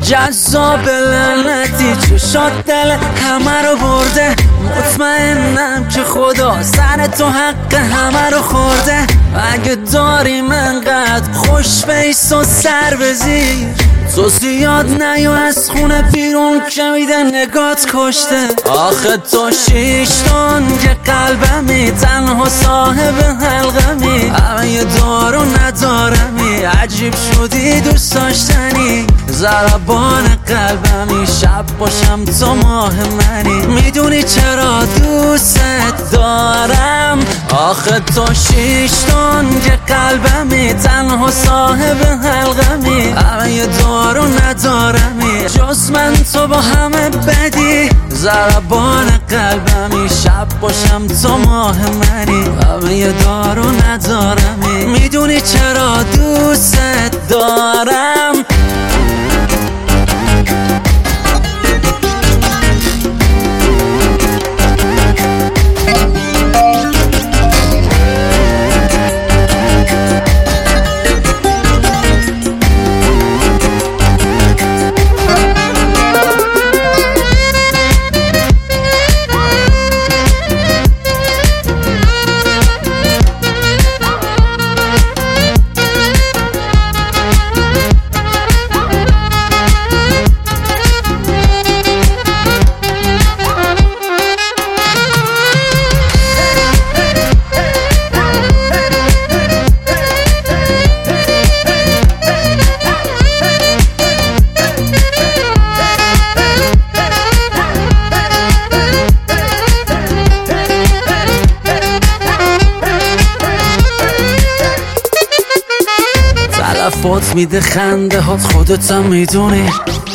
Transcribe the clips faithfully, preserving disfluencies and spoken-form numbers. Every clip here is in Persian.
جذاب لعنتی چشات دل همه رو برده، مطمئنم که خدا سر تو حق همه رو خورده. اگه داریم انقدر خوش بیس و سر بزیر، تو زیاد نیو از خونه بیرون که میده نگات کشته. آخه تو شیشتون که قلبمی تنها صاحب حلقمی، همه یه دارو ندارمی، عجیب شدی دوست داشتنی، ضربان قلبمی، شب باشم تو ماه منی، میدونی چرا دوست دارم. آخه تو شیشتون که قلبمی تنها صاحب حلقمی، همه یه دارو ندارمی، جز من تو با همه بدی، ضربان قلبمی، شب باشم تو ماه منی، همه یه دارو ندارمی، میدونی چرا دوست دارم. تلفات میده خنده هات، خودتم میدونی،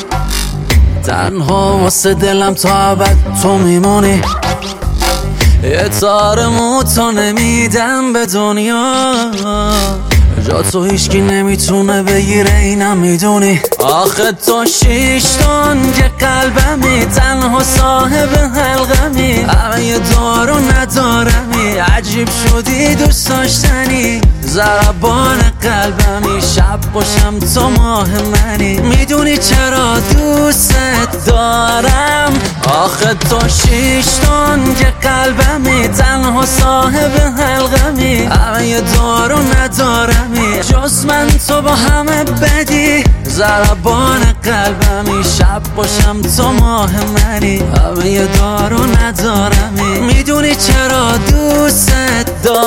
تنها واسه دلم تا ابد تو میمونی. یه تار موتو نمیدم به دنیا، جا تو هیچکی نمیتونه بگیره اینم میدونی. آخه تو شیشتون که قلبمی تنها صاحب حلقمی، همه یه دارو ندارمی، عجیب شدی دوست داشتنی، ضربان قلبمی، شب باشم تو ماه منی، میدونی چرا دوست دارم. آخه تو شیشتون که قلبمی تنها صاحب حلقمی، همه یه دارو ندارمی، جز من تو با همه بدی، ضربان قلبمی، شب باشم تو ماه منی، همه یه دارو ندارمی، میدونی چرا دوست دارم.